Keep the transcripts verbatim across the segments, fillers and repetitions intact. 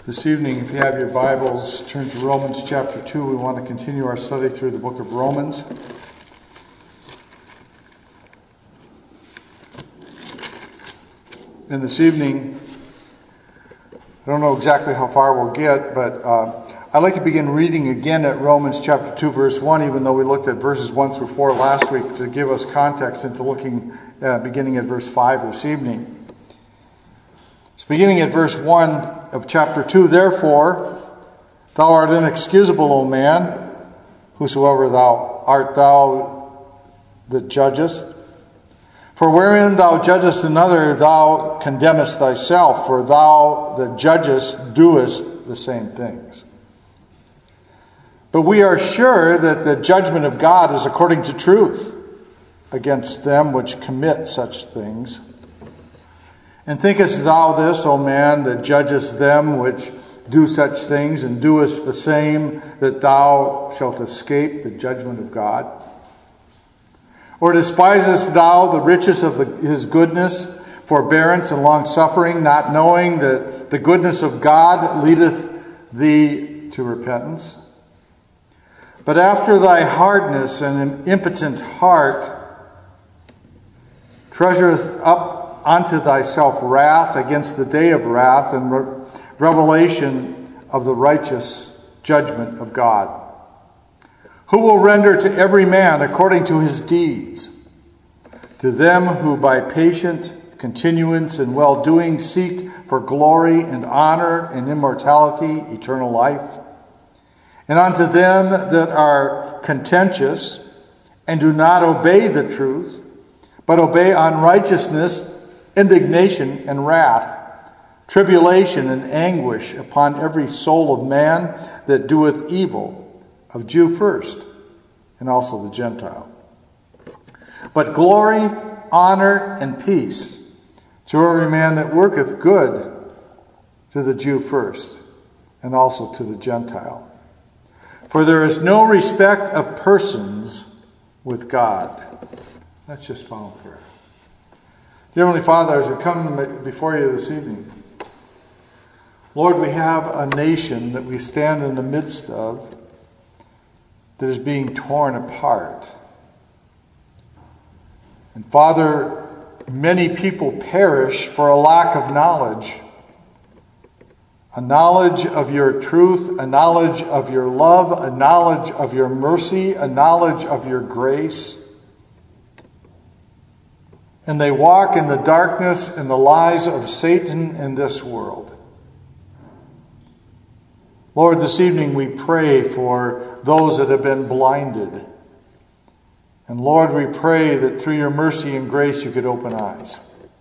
This evening, if you have your Bibles, turn to Romans chapter two. We want to continue our study through the book of Romans. And this evening, I don't know exactly how far we'll get, but uh, I'd like to begin reading again at Romans chapter two, verse one, even though we looked at verses one through four last week, to give us context into looking, uh, beginning at verse five this evening. It's beginning at verse one of chapter two. Therefore, thou art inexcusable, O man, whosoever thou art thou that judgest. For wherein thou judgest another, thou condemnest thyself, for thou that judgest doest the same things. But we are sure that the judgment of God is according to truth against them which commit such things. And thinkest thou this, O man, that judgest them which do such things, and doest the same, that thou shalt escape the judgment of God? Or despisest thou the riches of the, his goodness, forbearance, and longsuffering, not knowing that the goodness of God leadeth thee to repentance? But after thy hardness and an impotent heart treasureth up unto thyself wrath against the day of wrath and re- revelation of the righteous judgment of God, who will render to every man according to his deeds. To them who by patient continuance in well-doing seek for glory and honor and immortality, eternal life. And unto them that are contentious and do not obey the truth, but obey unrighteousness, indignation and wrath, tribulation and anguish upon every soul of man that doeth evil, of Jew first, and also the Gentile. But glory, honor, and peace to every man that worketh good, to the Jew first, and also to the Gentile. For there is no respect of persons with God. That's just final prayer. Dear Heavenly Father, as we come before you this evening, Lord, we have a nation that we stand in the midst of that is being torn apart. And Father, many people perish for a lack of knowledge. A knowledge of your truth, a knowledge of your love, a knowledge of your mercy, a knowledge of your grace. And they walk in the darkness and the lies of Satan in this world. Lord, this evening we pray for those that have been blinded. And Lord, we pray that through your mercy and grace you could open eyes.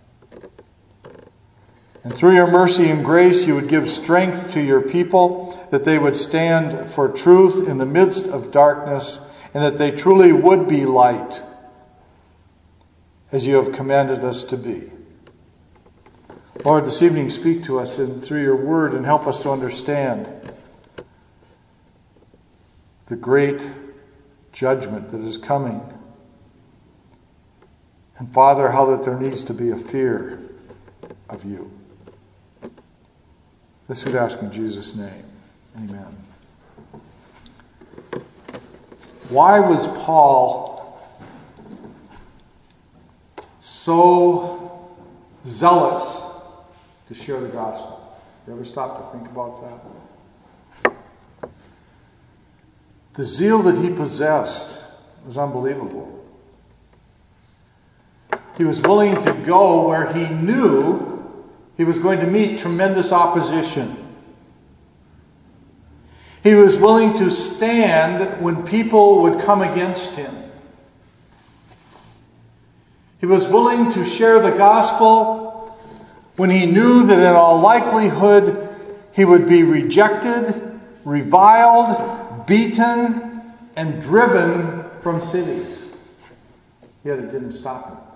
And through your mercy and grace you would give strength to your people, that they would stand for truth in the midst of darkness, and that they truly would be light, as you have commanded us to be. Lord, this evening speak to us in, through your word and help us to understand the great judgment that is coming. And Father, how that there needs to be a fear of you. This we'd ask in Jesus' name. Amen. Why was Paul so zealous to share the gospel? You ever stop to think about that? The zeal that he possessed was unbelievable. He was willing to go where he knew he was going to meet tremendous opposition. He was willing to stand when people would come against him. He was willing to share the gospel when he knew that in all likelihood he would be rejected, reviled, beaten, and driven from cities. Yet it didn't stop him.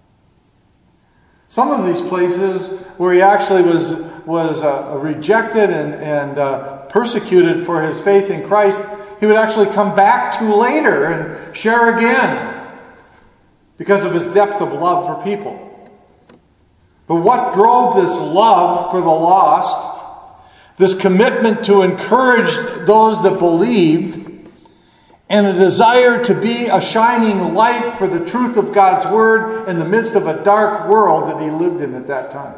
Some of these places where he actually was, was uh, rejected and, and uh, persecuted for his faith in Christ, he would actually come back to later and share again, because of his depth of love for people. But what drove this love for the lost, this commitment to encourage those that believed, and a desire to be a shining light for the truth of God's Word in the midst of a dark world that he lived in at that time.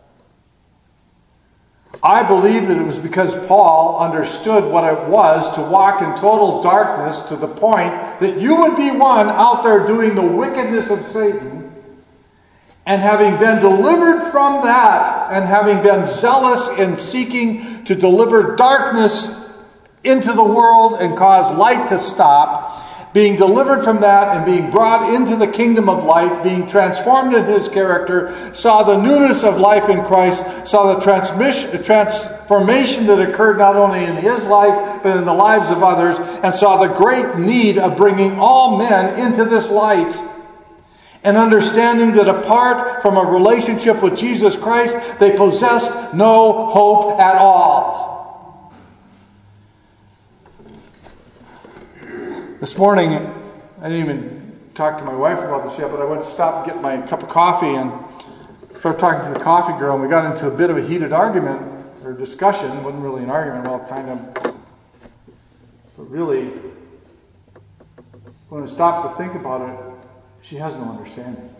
I believe that it was because Paul understood what it was to walk in total darkness to the point that you would be one out there doing the wickedness of Satan, and having been delivered from that, and having been zealous in seeking to deliver darkness into the world and cause light to stop, being delivered from that and being brought into the kingdom of light, being transformed in his character, saw the newness of life in Christ, saw the transmission, transformation that occurred not only in his life, but in the lives of others, and saw the great need of bringing all men into this light. And understanding that apart from a relationship with Jesus Christ, they possessed no hope at all. This morning, I didn't even talk to my wife about this yet, but I went to stop and get my cup of coffee and started talking to the coffee girl, and we got into a bit of a heated argument or discussion. It wasn't really an argument, well, kind of. But really, when I stopped to think about it, she has no understanding.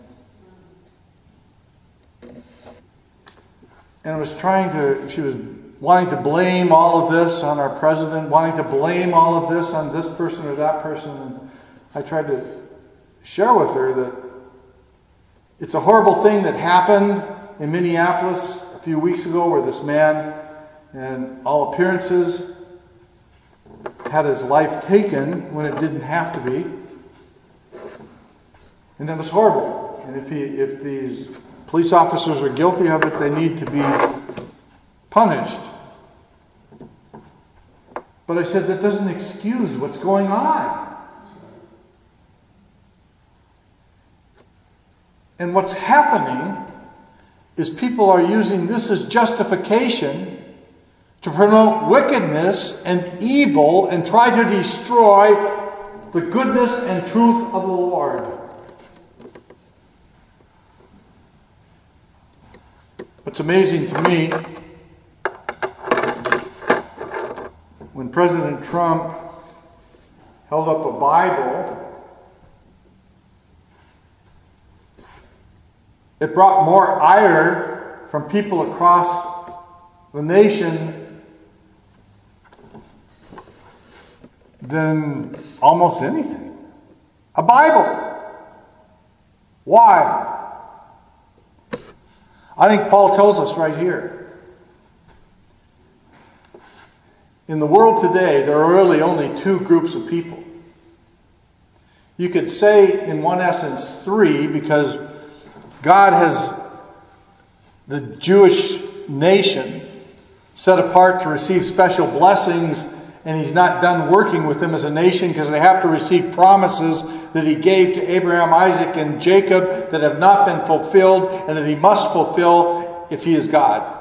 And I was trying to, she was wanting to blame all of this on our president, wanting to blame all of this on this person or that person. And I tried to share with her that it's a horrible thing that happened in Minneapolis a few weeks ago, where this man, in all appearances, had his life taken when it didn't have to be. And that was horrible. And if he, if these police officers are guilty of it, they need to be punished. But I said, that doesn't excuse what's going on. And what's happening is people are using this as justification to promote wickedness and evil and try to destroy the goodness and truth of the Lord. What's amazing to me, when President Trump held up a Bible, it brought more ire from people across the nation than almost anything. A Bible. Why? I think Paul tells us right here. In the world today, there are really only two groups of people. You could say, in one essence, three, because God has the Jewish nation set apart to receive special blessings, and he's not done working with them as a nation because they have to receive promises that he gave to Abraham, Isaac, and Jacob that have not been fulfilled and that he must fulfill if he is God.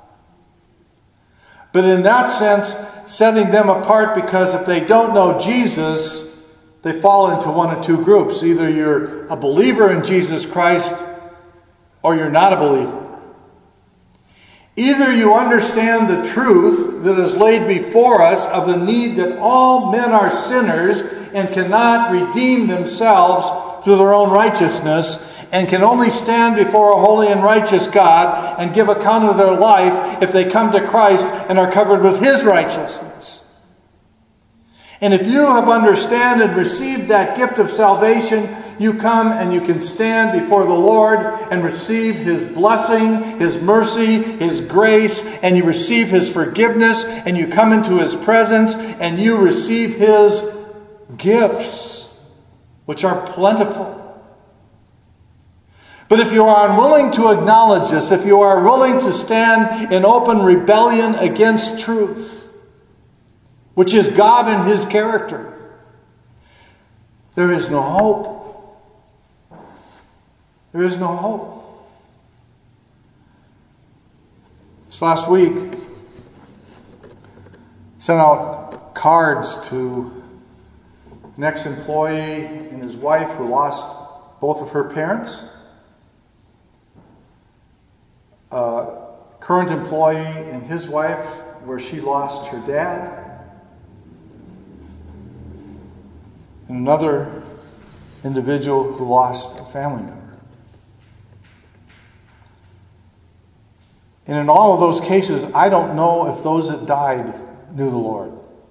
But in that sense, setting them apart, because if they don't know Jesus, they fall into one of two groups. Either you're a believer in Jesus Christ or you're not a believer. Either you understand the truth that is laid before us of the need that all men are sinners and cannot redeem themselves through their own righteousness, and can only stand before a holy and righteous God and give account of their life if they come to Christ and are covered with his righteousness. And if you have understood and received that gift of salvation, you come and you can stand before the Lord and receive his blessing, his mercy, his grace, and you receive his forgiveness, and you come into his presence and you receive his gifts, which are plentiful. But if you are unwilling to acknowledge this, if you are willing to stand in open rebellion against truth, which is God and his character, there is no hope. There is no hope. This last week, sent out cards to an ex-employee and his wife who lost both of her parents. Uh, current employee and his wife where she lost her dad. And another individual who lost a family member. And in all of those cases, I don't know if those that died knew the Lord.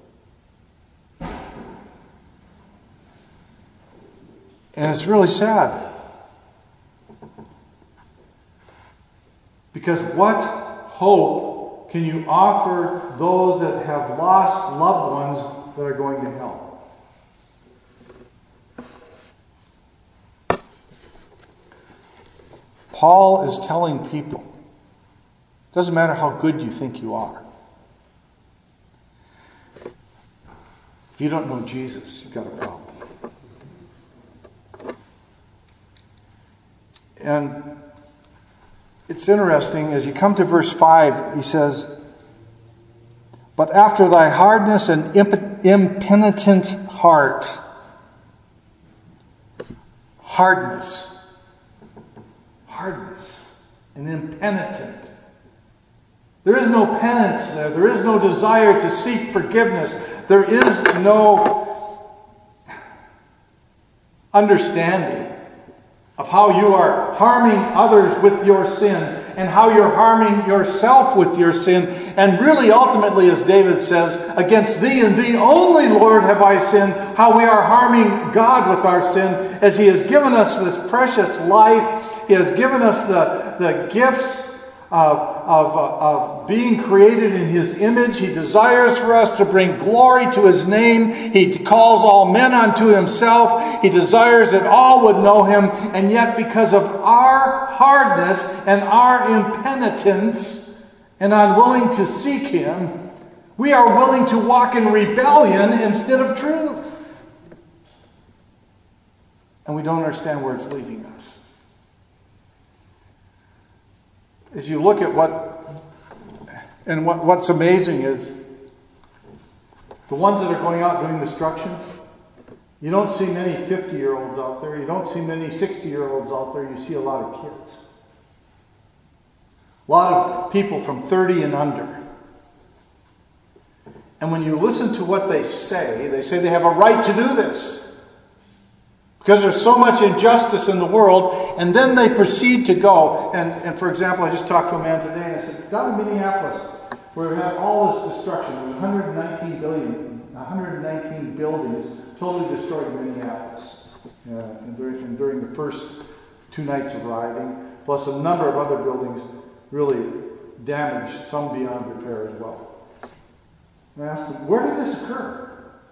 And it's really sad. Because what hope can you offer those that have lost loved ones that are going to hell? Paul is telling people, it doesn't matter how good you think you are. If you don't know Jesus, you've got a problem. And it's interesting, as you come to verse five, he says, "But after thy hardness and imp- impenitent heart," hardness, hardness, and impenitent. There is no penance there. There is no desire to seek forgiveness. There is no understanding of how you are harming others with your sin and how you're harming yourself with your sin. And really, ultimately, as David says, against thee and thee only, Lord, have I sinned. How we are harming God with our sin, as he has given us this precious life. He has given us the, the gifts Of, of, of being created in his image. He desires for us to bring glory to his name. He calls all men unto himself. He desires that all would know him. And yet, because of our hardness and our impenitence and unwilling to seek him, we are willing to walk in rebellion instead of truth. And we don't understand where it's leading us. As you look at what, and what, what's amazing is, the ones that are going out doing destruction, you don't see many fifty-year-olds out there. You don't see many sixty-year-olds out there. You see a lot of kids. A lot of people from thirty and under. And when you listen to what they say, they say they have a right to do this. Because there's so much injustice in the world, and then they proceed to go. And, and for example, I just talked to a man today, and I said, down in Minneapolis, where we have all this destruction, there's one hundred nineteen billion, one hundred nineteen buildings totally destroyed in Minneapolis uh, and during, and during the first two nights of rioting, plus a number of other buildings really damaged, some beyond repair as well. And I asked him, where did this occur?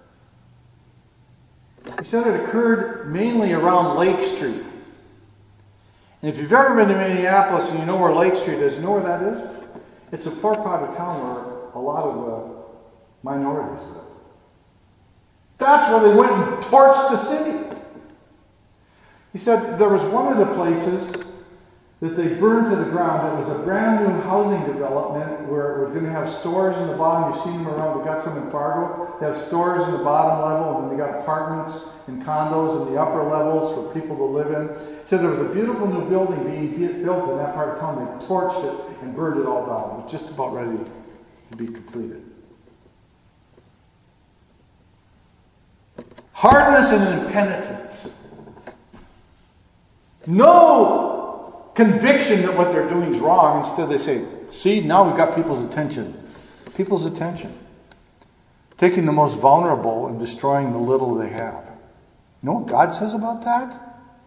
He said it occurred mainly around Lake Street. And if you've ever been to Minneapolis and you know where Lake Street is, you know where that is? It's a poor part of town where a lot of the minorities live. That's where they went and torched the city. He said there was one of the places that they burned to the ground. It was a brand new housing development where it was going to have stores in the bottom. You've seen them around. We've got some in Fargo. They have stores in the bottom level, and then they got apartments and condos in the upper levels for people to live in. He said there was a beautiful new building being built in that part of town. They torched it and burned it all down. It was just about ready to be completed. Hardness and impenitence. No conviction that what they're doing is wrong. Instead they say, see, now we've got people's attention. People's attention. Taking the most vulnerable and destroying the little they have. You know what God says about that?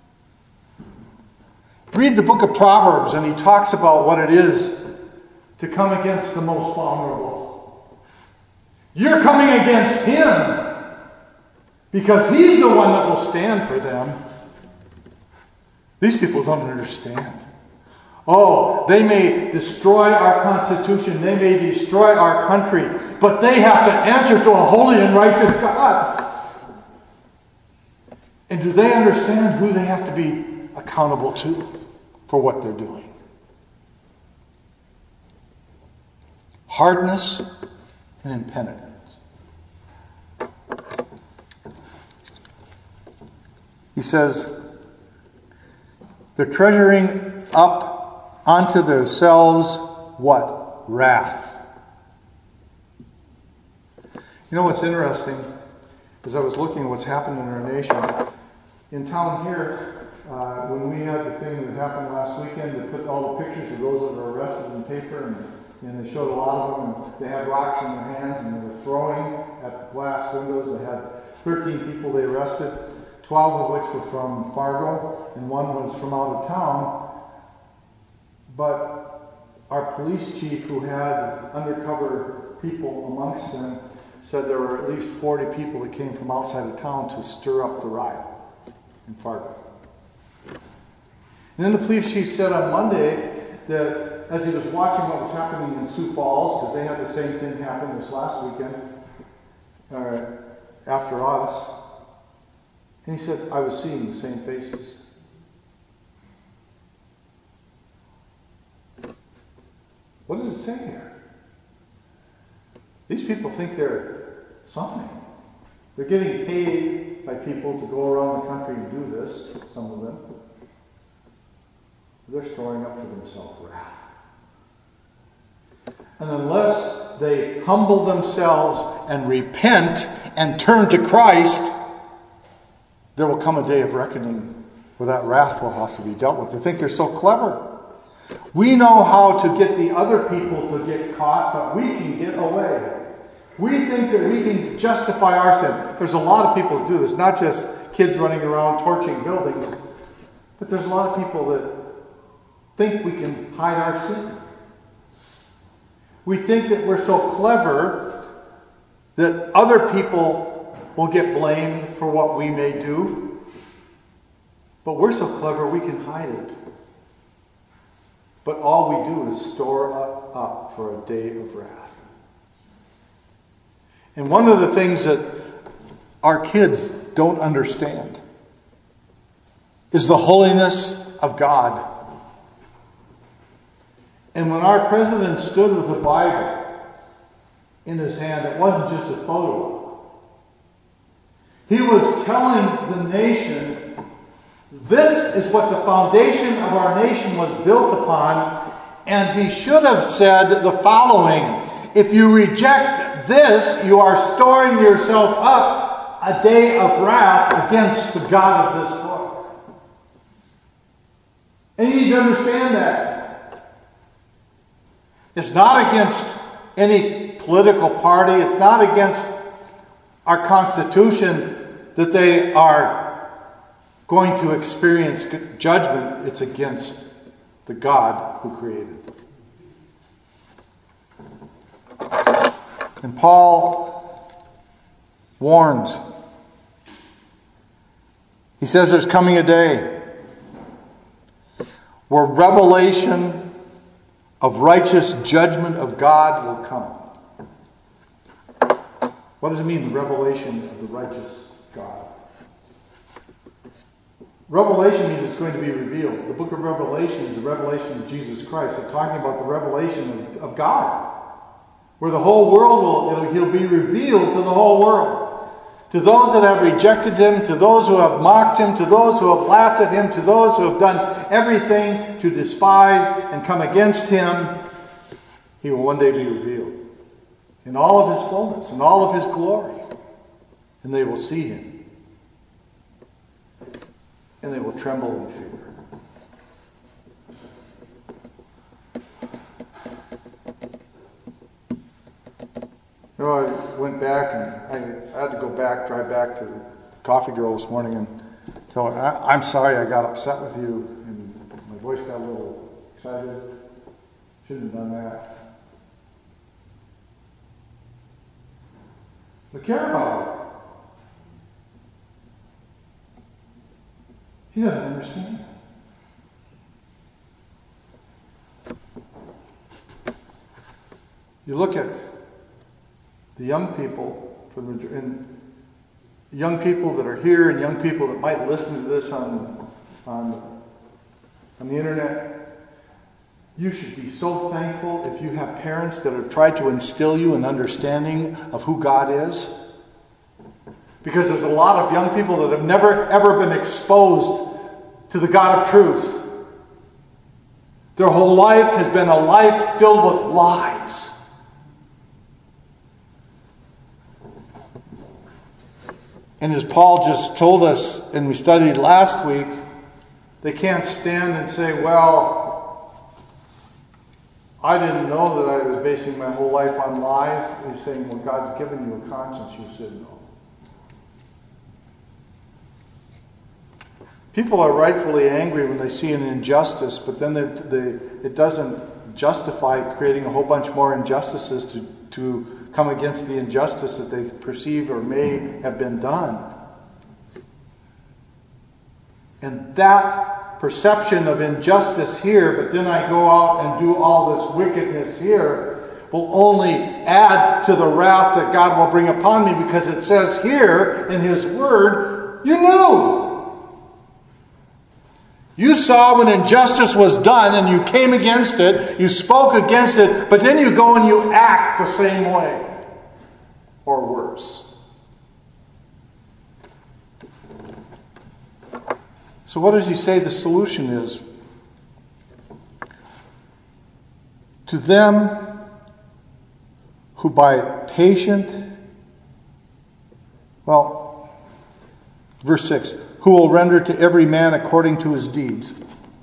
Read the book of Proverbs, and he talks about what it is to come against the most vulnerable. You're coming against him because he's the one that will stand for them. These people don't understand. Oh, they may destroy our Constitution. They may destroy our country. But they have to answer to a holy and righteous God. And do they understand who they have to be accountable to for what they're doing? Hardness and impenitence. He says, they're treasuring up unto themselves what? Wrath. You know what's interesting? As I was looking at what's happened in our nation, in town here, uh, when we had the thing that happened last weekend, they put all the pictures of those that were arrested in paper, and, and they showed a lot of them, and they had rocks in their hands, and they were throwing at glass windows. They had thirteen people they arrested, twelve of which were from Fargo, and one was from out of town. But our police chief, who had undercover people amongst them, said there were at least forty people that came from outside of town to stir up the riot in Fargo. And then the police chief said on Monday that as he was watching what was happening in Sioux Falls, because they had the same thing happen this last weekend, uh, after us, and he said, I was seeing the same faces. What does it say here? These people think they're something. They're getting paid by people to go around the country and do this, some of them. They're storing up for themselves wrath. And unless they humble themselves and repent and turn to Christ, there will come a day of reckoning where that wrath will have to be dealt with. They think they're so clever. We know how to get the other people to get caught, but we can get away. We think that we can justify our sin. There's a lot of people who do this, not just kids running around torching buildings, but there's a lot of people that think we can hide our sin. We think that we're so clever that other people will get blamed for what we may do, but we're so clever we can hide it. But all we do is store up, up for a day of wrath. And one of the things that our kids don't understand is the holiness of God. And when our president stood with the Bible in his hand, it wasn't just a photo. He was telling the nation, this is what the foundation of our nation was built upon, and he should have said the following: if you reject this, you are storing yourself up a day of wrath against the God of this book. And you need to understand that. It's not against any political party. It's not against our Constitution that they are going to experience judgment. It's against the God who created it. And Paul warns. He says there's coming a day where revelation of righteous judgment of God will come. What does it mean, the revelation of the righteous God? Revelation means it's going to be revealed. The book of Revelation is the revelation of Jesus Christ. They're talking about the revelation of, of God, where the whole world will, it'll, he'll be revealed to the whole world. To those that have rejected him, to those who have mocked him, to those who have laughed at him, to those who have done everything to despise and come against him, he will one day be revealed in all of his fullness, in all of his glory. And they will see him. And they will tremble in fear. You know, I went back and I, I had to go back, drive back to the coffee girl this morning and tell her, I, I'm sorry I got upset with you. And my voice got a little excited. Shouldn't have done that. But care about her. He doesn't understand. You look at the young people, for the, and young people that are here and young people that might listen to this on, on, on the internet, you should be so thankful if you have parents that have tried to instill you an understanding of who God is. Because there's a lot of young people that have never ever been exposed to the God of truth. Their whole life has been a life filled with lies. And as Paul just told us, and we studied last week, they can't stand and say, well, I didn't know that I was basing my whole life on lies. He's saying, well, God's given you a conscience. You said no. People are rightfully angry when they see an injustice, but then they, they, it doesn't justify creating a whole bunch more injustices to, to come against the injustice that they perceive or may have been done. And that perception of injustice here, but then I go out and do all this wickedness here, will only add to the wrath that God will bring upon me, because it says here in His Word, you knew. You saw when injustice was done and you came against it, you spoke against it, but then you go and you act the same way, or worse. So what does he say the solution is? To them who by patient, well, verse six, who will render to every man according to his deeds.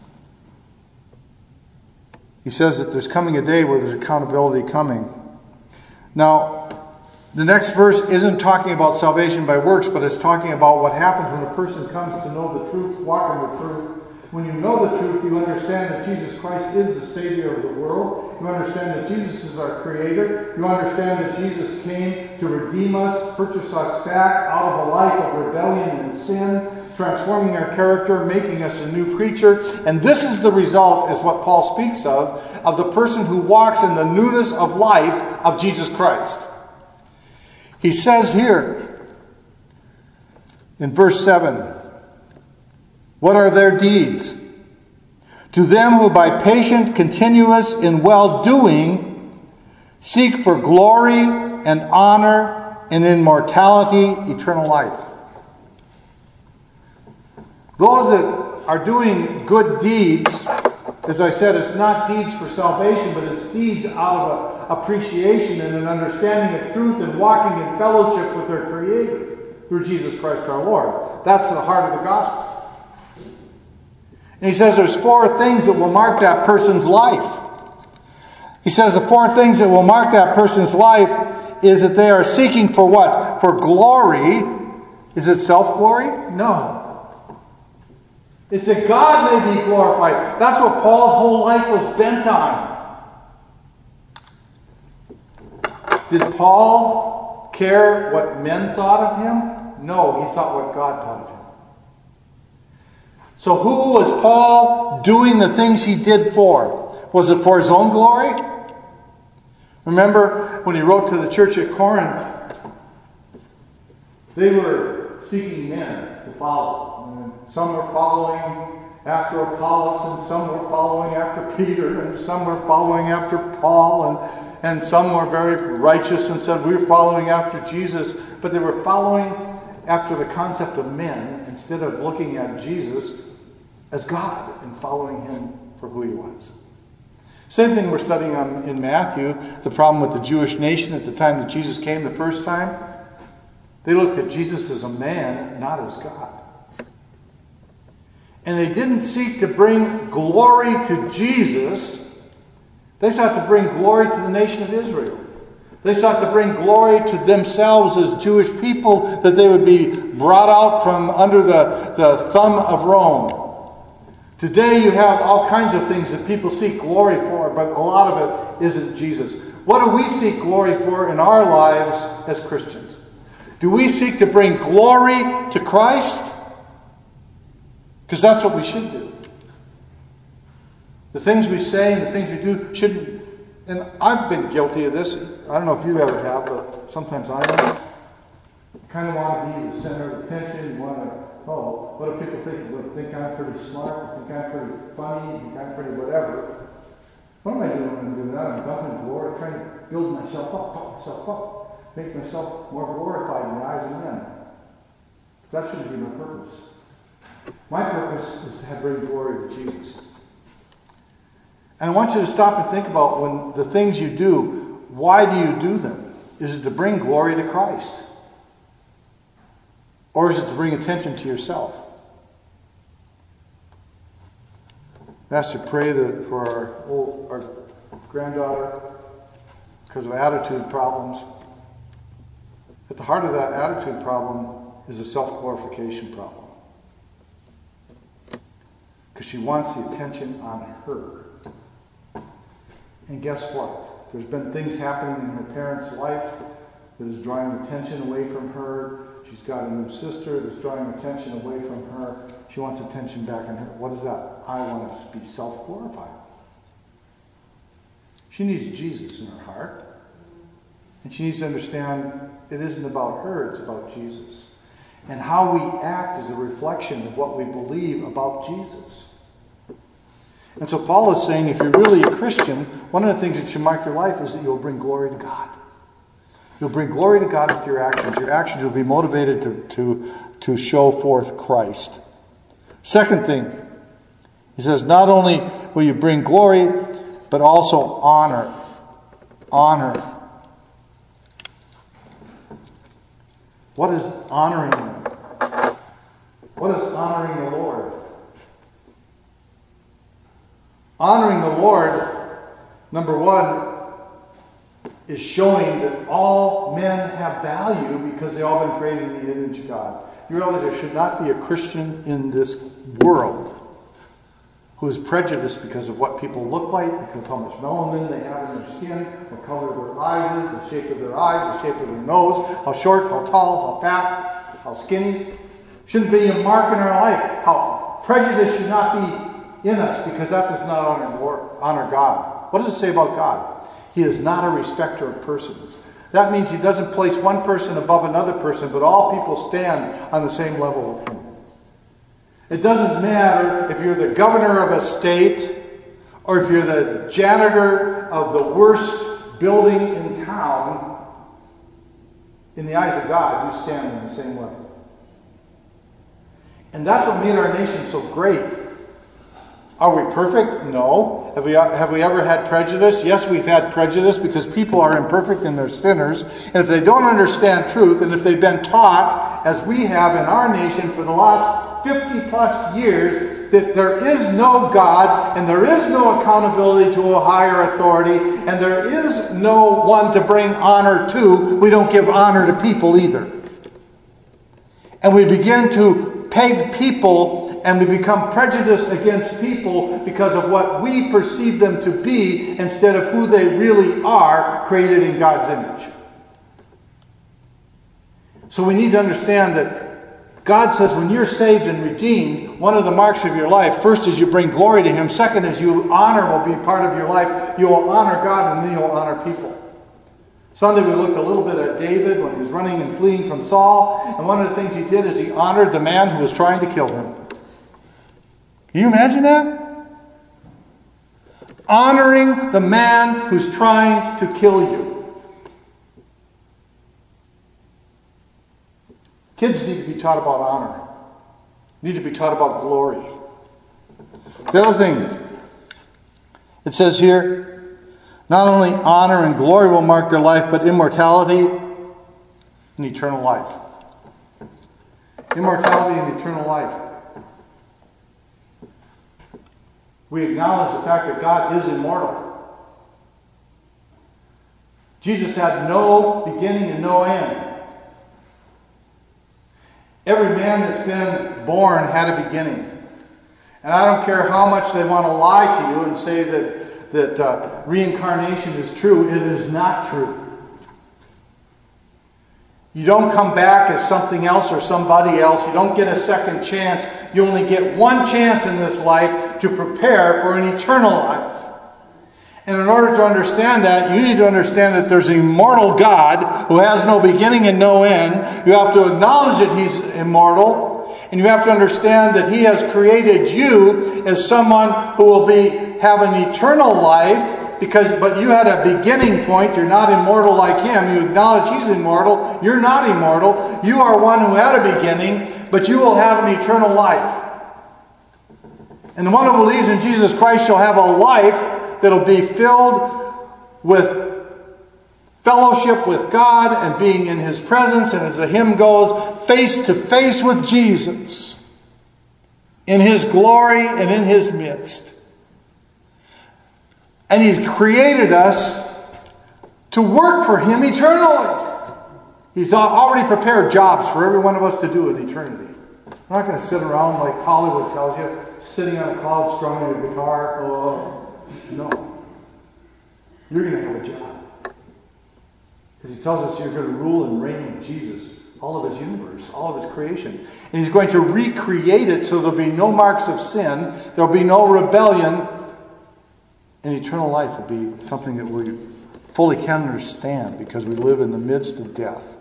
He says that there's coming a day where there's accountability coming. Now, the next verse isn't talking about salvation by works, but it's talking about what happens when a person comes to know the truth, walk in the truth. When you know the truth, you understand that Jesus Christ is the Savior of the world. You understand that Jesus is our Creator. You understand that Jesus came to redeem us, purchase us back out of a life of rebellion and sin, transforming our character, making us a new creature. And this is the result, is what Paul speaks of, of the person who walks in the newness of life of Jesus Christ. He says here in verse seven, what are their deeds? To them who by patient continuous in well-doing seek for glory and honor and immortality, eternal life. Those that are doing good deeds, as I said, it's not deeds for salvation, but it's deeds out of an appreciation and an understanding of truth and walking in fellowship with their Creator through Jesus Christ our Lord. That's the heart of the gospel. And he says there's four things that will mark that person's life. He says the four things that will mark that person's life is that they are seeking for what? For glory. Is it self-glory? No. It's that God may be glorified. That's what Paul's whole life was bent on. Did Paul care what men thought of him? No, he thought what God thought of him. So who was Paul doing the things he did for? Was it for his own glory? Remember when he wrote to the church at Corinth, they were seeking men to follow. Some were following after Apollos, and some were following after Peter, and some were following after Paul, and, and some were very righteous and said, we're following after Jesus. But they were following after the concept of men instead of looking at Jesus as God and following Him for who He was. Same thing we're studying on in Matthew, the problem with the Jewish nation at the time that Jesus came the first time. They looked at Jesus as a man, not as God. And they didn't seek to bring glory to Jesus. They sought to bring glory to the nation of Israel. They sought to bring glory to themselves as Jewish people, that they would be brought out from under the, the thumb of Rome. Today you have all kinds of things that people seek glory for, but a lot of it isn't Jesus. What do we seek glory for in our lives as Christians? Do we seek to bring glory to Christ? Because that's what we should do. The things we say and the things we do shouldn't... And I've been guilty of this. I don't know if you ever have, but sometimes I am. You kind of want to be the center of attention. You want to, oh, what do people think? Well, think I'm pretty smart, think I'm pretty funny, think I'm pretty whatever. What am I doing when I'm doing that? I'm dumping glory, trying to build myself up, pump myself up, make myself more glorified in the eyes of men. That shouldn't be my purpose. My purpose is to have bring glory to Jesus. And I want you to stop and think about when the things you do, why do you do them? Is it to bring glory to Christ? Or is it to bring attention to yourself? I asked to pray that for our, old, our granddaughter, because of attitude problems. At the heart of that attitude problem is a self-glorification problem. Because she wants the attention on her. And guess what? There's been things happening in her parents' life that is drawing attention away from her. She's got a new sister that's drawing attention away from her. She wants attention back on her. What is that? I want to be self-glorified. She needs Jesus in her heart. And she needs to understand it isn't about her, it's about Jesus. And how we act is a reflection of what we believe about Jesus. And so Paul is saying, if you're really a Christian, one of the things that should mark your life is that you'll bring glory to God. You'll bring glory to God with your actions. Your actions will be motivated to, to, to show forth Christ. Second thing, he says, not only will you bring glory, but also honor. Honor. What is honoring Him? What is honoring the Lord? Honoring the Lord, number one, is showing that all men have value because they've all been created in the image of God. You realize there should not be a Christian in this world who is prejudiced because of what people look like, because how much melanin they have in their skin, what color their eyes is, the shape of their eyes, the shape of their nose, how short, how tall, how fat, how skinny. Shouldn't be a mark in our life. How prejudice should not be in us, because that does not honor, Lord, honor God. What does it say about God? He is not a respecter of persons. That means He doesn't place one person above another person, but all people stand on the same level with Him. It doesn't matter if you're the governor of a state or if you're the janitor of the worst building in town. In the eyes of God, you stand on the same level. And that's what made our nation so great. Are we perfect? No. Have we, have we ever had prejudice? Yes, we've had prejudice because people are imperfect and they're sinners. And if they don't understand truth, and if they've been taught, as we have in our nation for the last fifty plus years, that there is no God and there is no accountability to a higher authority and there is no one to bring honor to, we don't give honor to people either. And we begin to peg people and we become prejudiced against people because of what we perceive them to be instead of who they really are, created in God's image. So we need to understand that God says when you're saved and redeemed, one of the marks of your life, first is you bring glory to Him. Second is you honor will be part of your life. You will honor God and then you'll honor people. Sunday we looked a little bit at David when he was running and fleeing from Saul. And one of the things he did is he honored the man who was trying to kill him. Can you imagine that? Honoring the man who's trying to kill you. Kids need to be taught about honor. Need to be taught about glory. The other thing, it says here, not only honor and glory will mark their life, but immortality and eternal life. Immortality and eternal life. We acknowledge the fact that God is immortal. Jesus had no beginning and no end. Every man that's been born had a beginning. And I don't care how much they want to lie to you and say that, that uh, reincarnation is true. It is not true. You don't come back as something else or somebody else. You don't get a second chance. You only get one chance in this life to prepare for an eternal life. And in order to understand that, you need to understand that there's an immortal God who has no beginning and no end. You have to acknowledge that He's immortal. And you have to understand that He has created you as someone who will be have an eternal life. Because, but you had a beginning point. You're not immortal like Him. You acknowledge He's immortal. You're not immortal. You are one who had a beginning, but you will have an eternal life. And the one who believes in Jesus Christ shall have a life that will be filled with fellowship with God and being in His presence, and as the hymn goes, face to face with Jesus in His glory and in His midst. And He's created us to work for Him eternally. He's already prepared jobs for every one of us to do in eternity. We're not going to sit around like Hollywood tells you, sitting on a cloud strumming a guitar. Oh, no. You're going to have a job. Because He tells us you're going to rule and reign with Jesus, all of His universe, all of His creation. And He's going to recreate it so there'll be no marks of sin, there'll be no rebellion, and eternal life will be something that we fully can understand because we live in the midst of death.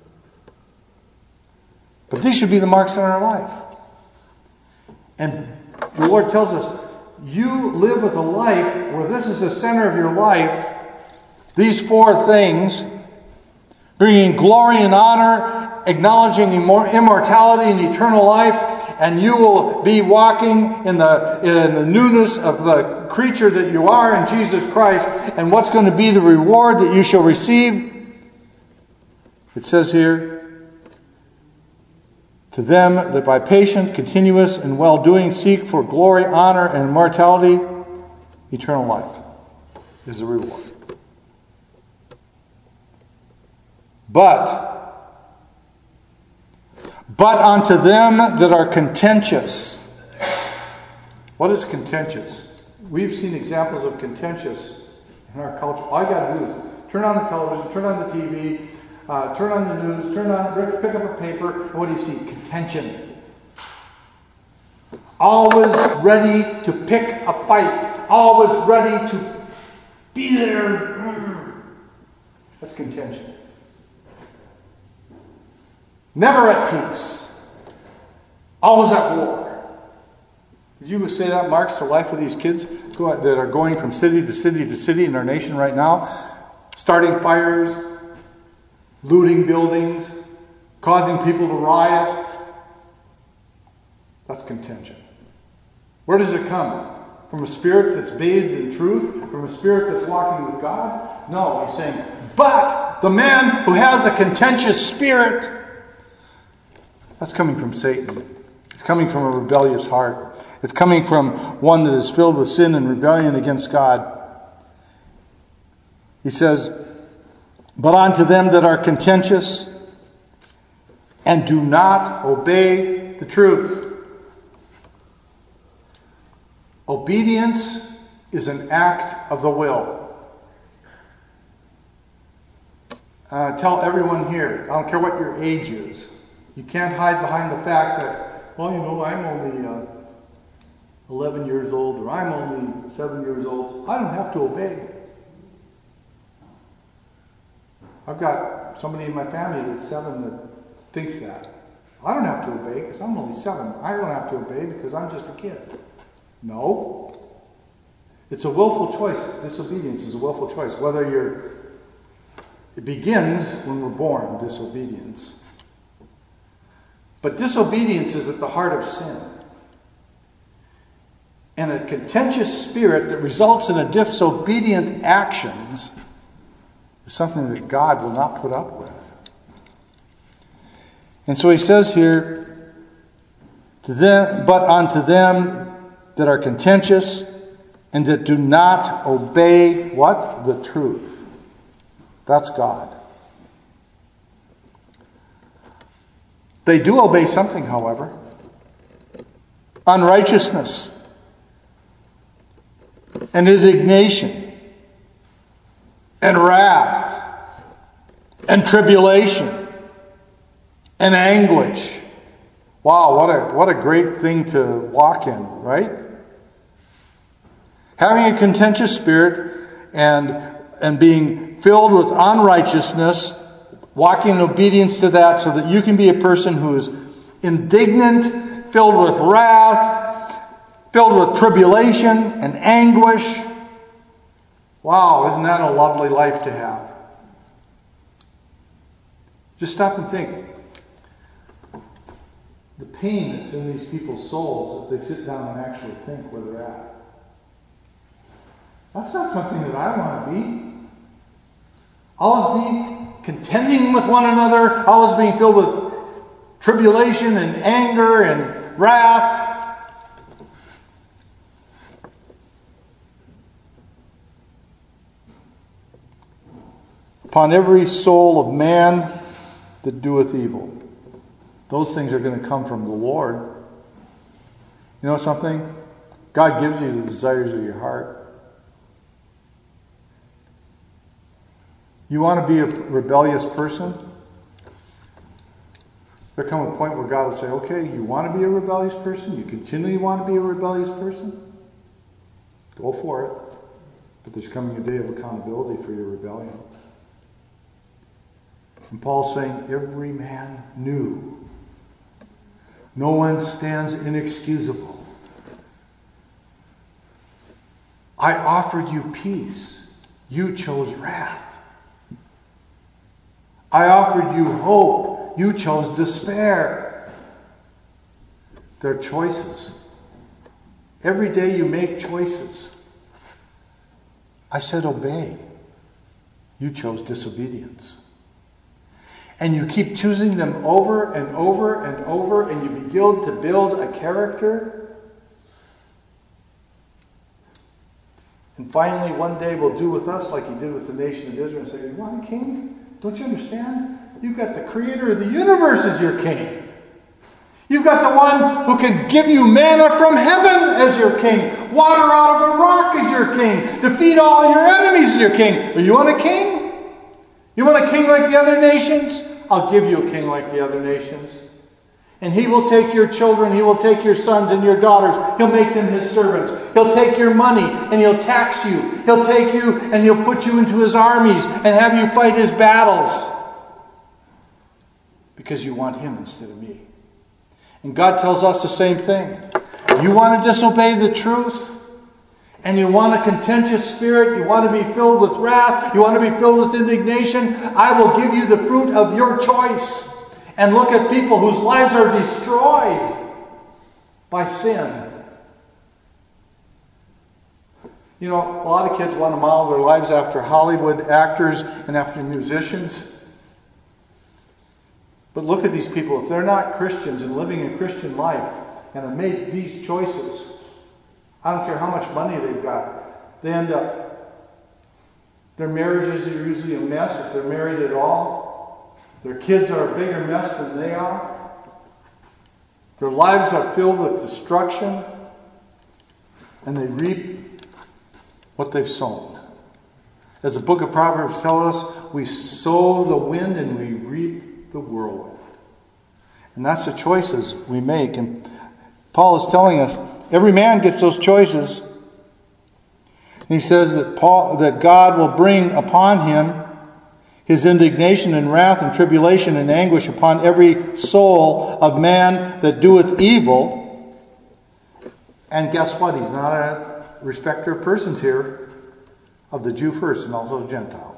But these should be the marks in our life. And the Lord tells us, you live with a life where this is the center of your life. These four things, bringing glory and honor, acknowledging immortality and eternal life, and you will be walking in the, in the newness of the creature that you are in Jesus Christ. And what's going to be the reward that you shall receive? It says here, to them that by patient, continuous, and well-doing seek for glory, honor, and immortality, eternal life is the reward. But, but unto them that are contentious. What is contentious? We've seen examples of contentious in our culture. All you got to do is turn on the television, turn on the T V, uh, turn on the news, turn on, pick up a paper, and what do you see? Contention. Always ready to pick a fight. Always ready to be there. That's contention. Never at peace. Always at war. Did you say that marks the life of these kids that are going from city to city to city in our nation right now? Starting fires, looting buildings, causing people to riot. That's contention. Where does it come? From a spirit that's bathed in truth? From a spirit that's walking with God? No, he's saying, but the man who has a contentious spirit, that's coming from Satan. It's coming from a rebellious heart. It's coming from one that is filled with sin and rebellion against God. He says, but unto them that are contentious and do not obey the truth. Obedience is an act of the will. Uh, tell everyone here, I don't care what your age is, you can't hide behind the fact that, well, you know, I'm only uh, eleven years old, or I'm only seven years old. I don't have to obey. I've got somebody in my family that's seven that thinks that. I don't have to obey because I'm only seven. I don't have to obey because I'm just a kid. No. It's a willful choice. Disobedience is a willful choice. Whether you're, it begins when we're born, disobedience. But disobedience is at the heart of sin. And a contentious spirit that results in a disobedient actions is something that God will not put up with. And so he says here, to them, but unto them that are contentious and that do not obey what? The truth. That's God. They do obey something, however. Unrighteousness and indignation and wrath and tribulation and anguish. Wow, what a what a great thing to walk in, right? Having a contentious spirit and and being filled with unrighteousness, walking in obedience to that so that you can be a person who is indignant, filled with wrath, filled with tribulation and anguish. Wow, isn't that a lovely life to have? Just stop and think. The pain that's in these people's souls if they sit down and actually think where they're at. That's not something that I want to be. Always be contending with one another, always being filled with tribulation and anger and wrath. Upon every soul of man that doeth evil. Those things are going to come from the Lord. You know something? God gives you the desires of your heart. You want to be a rebellious person? There come a point where God will say, okay, you want to be a rebellious person? You continually want to be a rebellious person? Go for it. But there's coming a day of accountability for your rebellion. And Paul's saying, every man knew. No one stands inexcusable. I offered you peace. You chose wrath. I offered you hope. You chose despair. They're choices. Every day you make choices. I said obey. You chose disobedience. And you keep choosing them over and over and over, and you begin to build a character. And finally, one day will do with us like he did with the nation of Israel and say, you want a king? Don't you understand? You've got the creator of the universe as your king. You've got the one who can give you manna from heaven as your king. Water out of a rock as your king. Defeat all your enemies as your king. But you want a king? You want a king like the other nations? I'll give you a king like the other nations. And he will take your children, he will take your sons and your daughters. He'll make them his servants. He'll take your money and he'll tax you. He'll take you and he'll put you into his armies and have you fight his battles. Because you want him instead of me. And God tells us the same thing. You want to disobey the truth? And you want a contentious spirit? You want to be filled with wrath? You want to be filled with indignation? I will give you the fruit of your choice. And look at people whose lives are destroyed by sin. You know, a lot of kids want to model their lives after Hollywood actors and after musicians. But look at these people. If they're not Christians and living a Christian life and have made these choices, I don't care how much money they've got, they end up, their marriages are usually a mess if they're married at all. Their kids are a bigger mess than they are. Their lives are filled with destruction. And they reap what they've sown. As the book of Proverbs tells us, we sow the wind and we reap the whirlwind. And that's the choices we make. And Paul is telling us, every man gets those choices. And he says that Paul, that God will bring upon him his indignation and wrath and tribulation and anguish upon every soul of man that doeth evil. And guess what? He's not a respecter of persons here, of the Jew first and also the Gentile.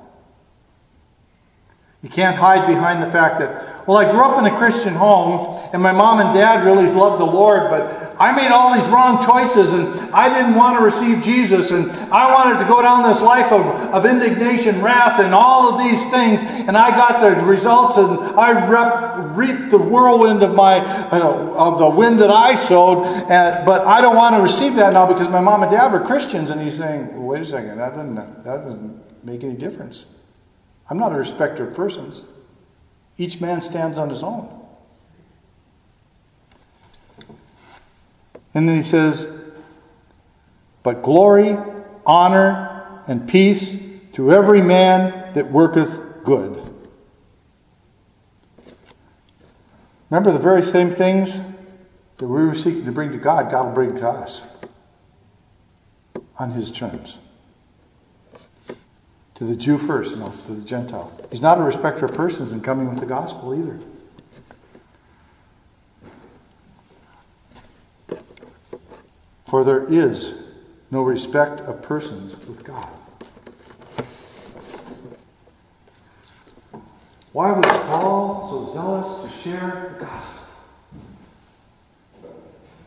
You can't hide behind the fact that, well, I grew up in a Christian home and my mom and dad really loved the Lord, but I made all these wrong choices and I didn't want to receive Jesus and I wanted to go down this life of, of indignation, wrath, and all of these things, and I got the results and I rep, reaped the whirlwind of my uh, of the wind that I sowed, and, but I don't want to receive that now because my mom and dad were Christians. And he's saying, well, wait a second, that doesn't, that doesn't make any difference. I'm not a respecter of persons. Each man stands on his own. And then he says, but glory, honor, and peace to every man that worketh good. Remember, the very same things that we were seeking to bring to God, God will bring to us on his terms. To the Jew first and also to the Gentile. He's not a respecter of persons in coming with the gospel either. For there is no respect of persons with God. Why was Paul so zealous to share the gospel?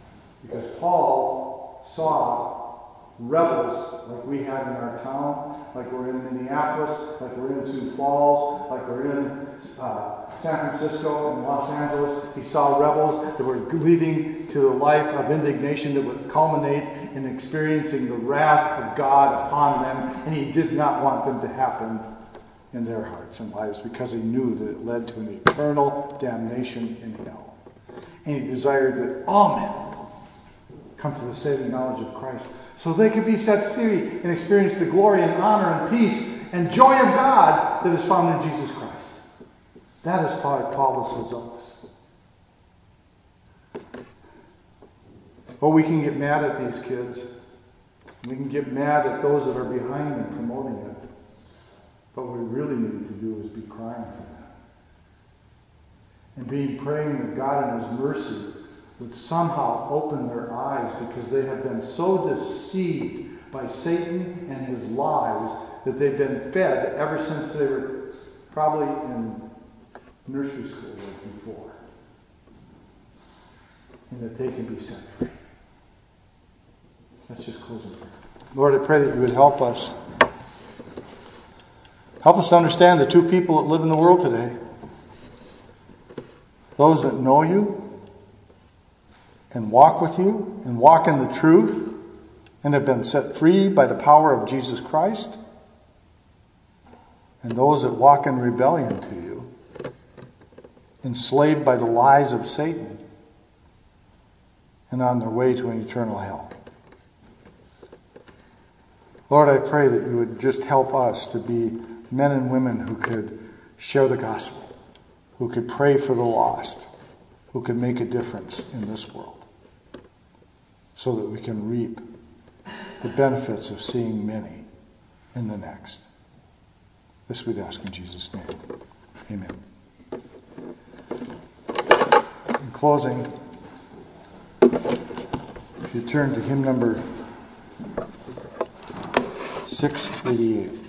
Because Paul saw rebels like we had in our town, like we're in Minneapolis, like we're in Sioux Falls, like we're in uh, San Francisco and Los Angeles. He saw rebels that were leading to a life of indignation that would culminate in experiencing the wrath of God upon them, and he did not want them to happen in their hearts and lives because he knew that it led to an eternal damnation in hell. And he desired that all men come to the saving knowledge of Christ so they could be set free and experience the glory and honor and peace and joy of God that is found in Jesus Christ. That is why Paul was so zealous. Oh, we can get mad at these kids. We can get mad at those that are behind them promoting it. But what we really need to do is be crying for them. And be praying that God in his mercy would somehow open their eyes, because they have been so deceived by Satan and his lies that they've been fed ever since they were probably in nursery school or before. And that they can be set free. Let's just close in prayer. Lord, I pray that you would help us. Help us to understand the two people that live in the world today. Those that know you and walk with you and walk in the truth and have been set free by the power of Jesus Christ. And those that walk in rebellion to you, enslaved by the lies of Satan and on their way to an eternal hell. Lord, I pray that you would just help us to be men and women who could share the gospel, who could pray for the lost, who could make a difference in this world, so that we can reap the benefits of seeing many in the next. This we'd ask in Jesus' name. Amen. In closing, if you turn to hymn number six eighty-eight.